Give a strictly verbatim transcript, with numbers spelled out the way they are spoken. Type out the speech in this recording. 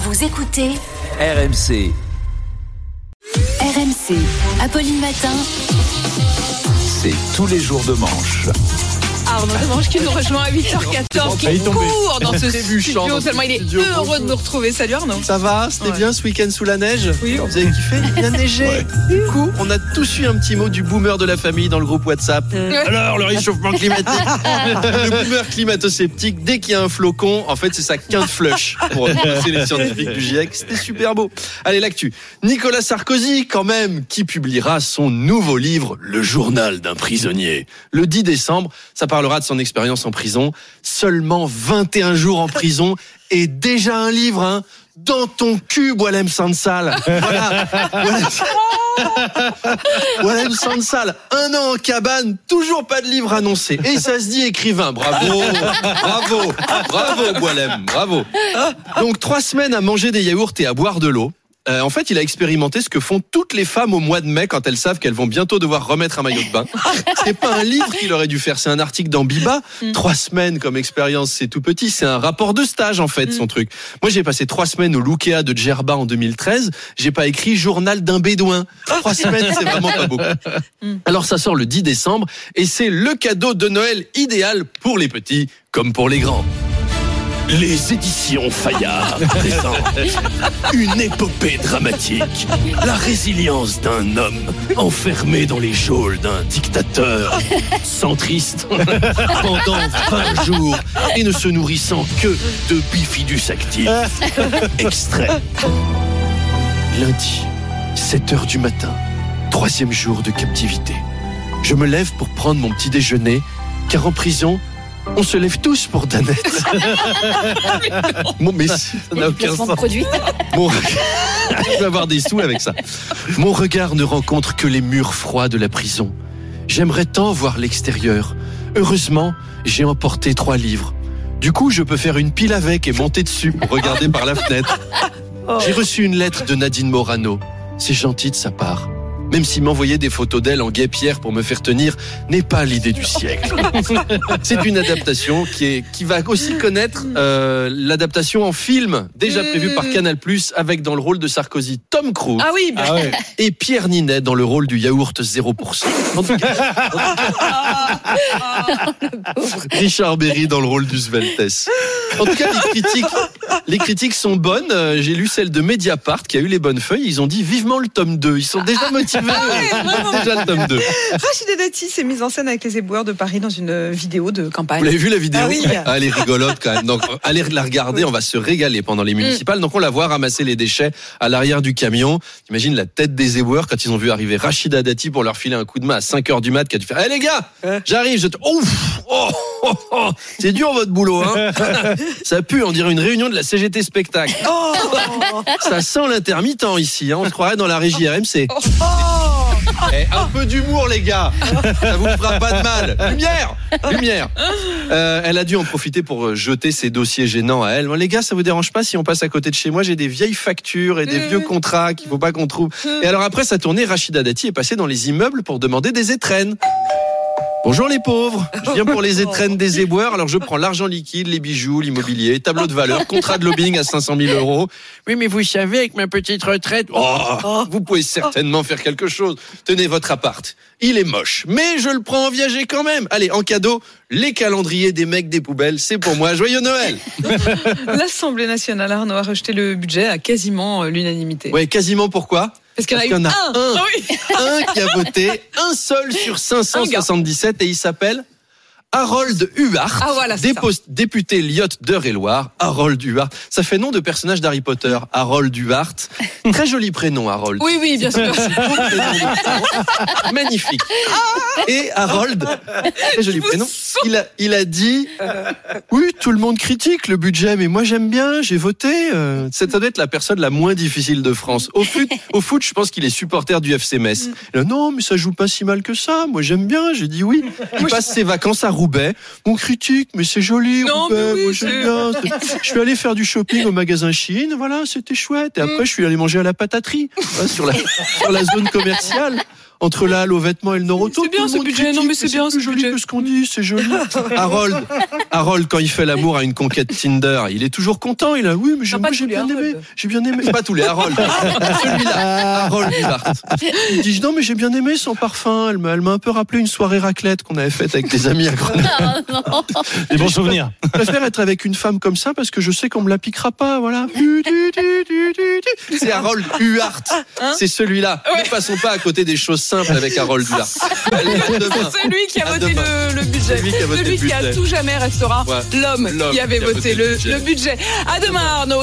Vous écoutez R M C. R M C, Apolline Matin. C'est tous les jours de manche. Arnaud Demanche qui nous rejoint à huit heures quatorze, qui court dans ce studio, dans tellement il est studio. heureux de nous retrouver. Salut Arnaud. Ça va? C'était Ouais. bien ce week-end sous la neige? Oui. Vous avez kiffé? Il a neigé. Ouais. Du coup, on a tous eu un petit mot du boomer de la famille dans le groupe WhatsApp. Euh. Alors, le réchauffement climatique. Le boomer climato-sceptique, dès qu'il y a un flocon, en fait, c'est sa quinte flush. Pour c'est les scientifiques du GIEC. C'était super beau. Allez, l'actu. Nicolas Sarkozy, quand même, qui publiera son nouveau livre, Le journal d'un prisonnier. Le dix décembre, ça parlera de son expérience en prison. Seulement vingt et un jours en prison et déjà un livre, hein. Dans ton cul, Boualem Sansal. Voilà. Boualem Sansal. Un an en cabane, toujours pas de livre annoncé. Et ça se dit écrivain. Bravo. Bravo. Bravo, Boualem. Bravo. Donc, trois semaines à manger des yaourts et à boire de l'eau. Euh, en fait, il a expérimenté ce que font toutes les femmes au mois de mai quand elles savent qu'elles vont bientôt devoir remettre un maillot de bain. C'est pas un livre qu'il aurait dû faire, c'est un article dans Biba. Mm. Trois semaines comme expérience, c'est tout petit. C'est un rapport de stage, en fait, mm. son truc. Moi, j'ai passé trois semaines au Loukea de Djerba en deux mille treize. J'ai pas écrit journal d'un bédouin. Trois semaines, c'est vraiment pas beaucoup. Mm. Alors, ça sort le dix décembre et c'est le cadeau de Noël idéal pour les petits comme pour les grands. Les éditions Fayard présentent une épopée dramatique. La résilience d'un homme enfermé dans les geôles d'un dictateur centriste pendant vingt jours et ne se nourrissant que de bifidus actifs. Extrait. Lundi, sept heures du matin, troisième jour de captivité. Je me lève pour prendre mon petit déjeuner, car en prison, on se lève tous pour Danette. Bon, mais ça n'a aucun sens. Mon... Je vais avoir des sous avec ça. Mon regard ne rencontre que les murs froids de la prison. J'aimerais tant voir l'extérieur. Heureusement, j'ai emporté trois livres. Du coup, je peux faire une pile avec et monter dessus pour regarder par la fenêtre. J'ai reçu une lettre de Nadine Morano. C'est gentil de sa part. Même s'il m'envoyait des photos d'elle en guêpière pour me faire tenir, n'est pas l'idée du siècle. C'est une adaptation qui, est, qui va aussi connaître euh, l'adaptation en film, déjà prévue par Canal+, avec dans le rôle de Sarkozy Tom Cruise. Ah oui, bah. ah ouais. Et Pierre Ninet dans le rôle du yaourt zéro pour cent. En tout cas, en tout cas, Richard Berry dans le rôle du Sveltes. En tout cas, les critiques, les critiques sont bonnes. J'ai lu celle de Mediapart qui a eu les bonnes feuilles. Ils ont dit vivement le tome deux. Ils sont déjà motivés. Ah ouais, déjà le tome deux. Rachida Dati s'est mise en scène avec les éboueurs de Paris dans une vidéo de campagne. Vous l'avez vu la vidéo? Ah oui. Ah, elle est rigolote quand même. Donc, allez la regarder, on va se régaler pendant les municipales. Donc, on la voit ramasser les déchets à l'arrière du camion. T'imagines la tête des éboueurs quand ils ont vu arriver Rachida Dati pour leur filer un coup de main à cinq heures du mat, qui a dû faire « Eh les gars, j'arrive, je te... Ouf oh, oh, oh, c'est dur votre boulot, hein !» Ça pue, on dirait une réunion de la C G T Spectacle. Oh, ça sent l'intermittent ici, hein. On se croirait dans la régie R M C. Oh. Eh, un peu d'humour, les gars. Ça vous fera pas de mal. Lumière, lumière. Euh, elle a dû en profiter pour jeter ses dossiers gênants à elle. Bon, les gars, ça vous dérange pas si on passe à côté de chez moi? J'ai des vieilles factures et des vieux contrats qu'il faut pas qu'on trouve. Et alors après sa tournée, Rachida Dati est passée dans les immeubles pour demander des étrennes. Bonjour les pauvres, je viens pour les étrennes des éboueurs, alors je prends l'argent liquide, les bijoux, l'immobilier, tableau de valeur, contrat de lobbying à cinq cent mille euros. Oui, mais vous savez, avec ma petite retraite, oh, vous pouvez certainement faire quelque chose. Tenez votre appart, il est moche, mais je le prends en viager quand même. Allez, en cadeau, les calendriers des mecs des poubelles, c'est pour moi. Joyeux Noël. L'Assemblée nationale, Arnaud, a rejeté le budget à quasiment l'unanimité. Ouais, quasiment pourquoi? Parce qu'il y en a, Parce qu'il y en a un, un, ah oui. un qui a voté, un seul sur cinq cent soixante-dix-sept, et il s'appelle Harold Huart, ah voilà, dépo- député Lyotte d'Eure-et-Loire. Harold Huart, ça fait nom de personnage d'Harry Potter. Harold Huart, très joli prénom, Harold. Oui, oui, bien sûr. Magnifique. Et Harold, très joli prénom. Il a, il a dit, oui, tout le monde critique le budget, mais moi j'aime bien, j'ai voté. Euh, ça doit être la personne la moins difficile de France. Au foot, au foot, je pense qu'il est supporter du F C Metz. Là, non, mais ça joue pas si mal que ça. Moi j'aime bien, j'ai dit oui. Il passe ses vacances à Roubaix. On critique, mais c'est joli, non, Roubaix. Oui, moi j'aime bien. Je suis allé faire du shopping au magasin Chine, voilà, c'était chouette. Et après, je suis allé manger à la pataterie, voilà, sur la sur la zone commerciale. entre la halle aux vêtements et le Noroto. C'est bien ce budget, non mais c'est bien c'est joli que ce qu'on dit, c'est joli. Harold, Harold, quand il fait l'amour à une conquête Tinder, il est toujours content. Il a, oui, mais j'ai, moi, j'ai bien aimé, j'ai bien aimé. Pas tous les Harold, celui-là, Harold Duhart. Il dit non mais j'ai bien aimé son parfum. Elle m'a, elle m'a un peu rappelé une soirée raclette qu'on avait faite avec des amis à Grenoble. Des bons souvenirs. Je préfère être avec une femme comme ça parce que je sais qu'on me la piquera pas. Voilà. C'est Harold Duhart. Hein c'est celui-là. Ouais. Ne passons pas à côté des choses simples avec Harold Duhart. Allez, c'est celui qui a voté le, le budget. Celui qui a, voté celui le budget. Qui a tout jamais restera ouais. l'homme, l'homme qui avait qui voté, voté le, le budget. À demain, Arnaud.